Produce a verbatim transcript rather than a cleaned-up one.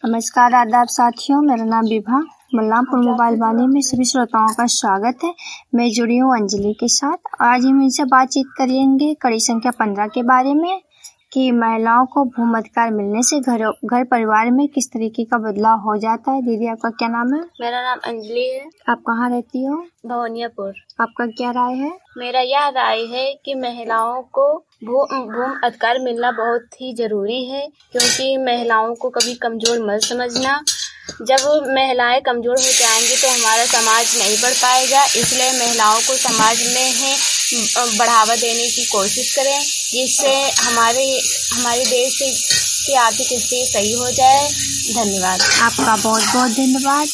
नमस्कार आदाब साथियों, मेरा नाम विभा बलरामपुर मोबाइल वाणी में सभी श्रोताओं का स्वागत है। मैं जुड़ी हूँ अंजलि के साथ। आज हम इनसे बातचीत करेंगे कड़ी संख्या पंद्रह के बारे में कि महिलाओं को भूमि अधिकार मिलने से घर घर परिवार में किस तरीके का बदलाव हो जाता है। दीदी आपका क्या नाम है? मेरा नाम अंजलि है। आप कहाँ रहती हो? भवनियापुर। आपका क्या राय है? मेरा यह राय है कि महिलाओं को भू भूमि अधिकार मिलना बहुत ही जरूरी है, क्योंकि महिलाओं को कभी कमजोर मत समझना। जब महिलाएं कमजोर हो जाएंगी तो हमारा समाज नहीं बढ़ पाएगा, इसलिए महिलाओं को समाज में है बढ़ावा देने की कोशिश करें, जिससे हमारे हमारे देश की आर्थिक स्थिति सही हो जाए। धन्यवाद। आपका बहुत बहुत धन्यवाद।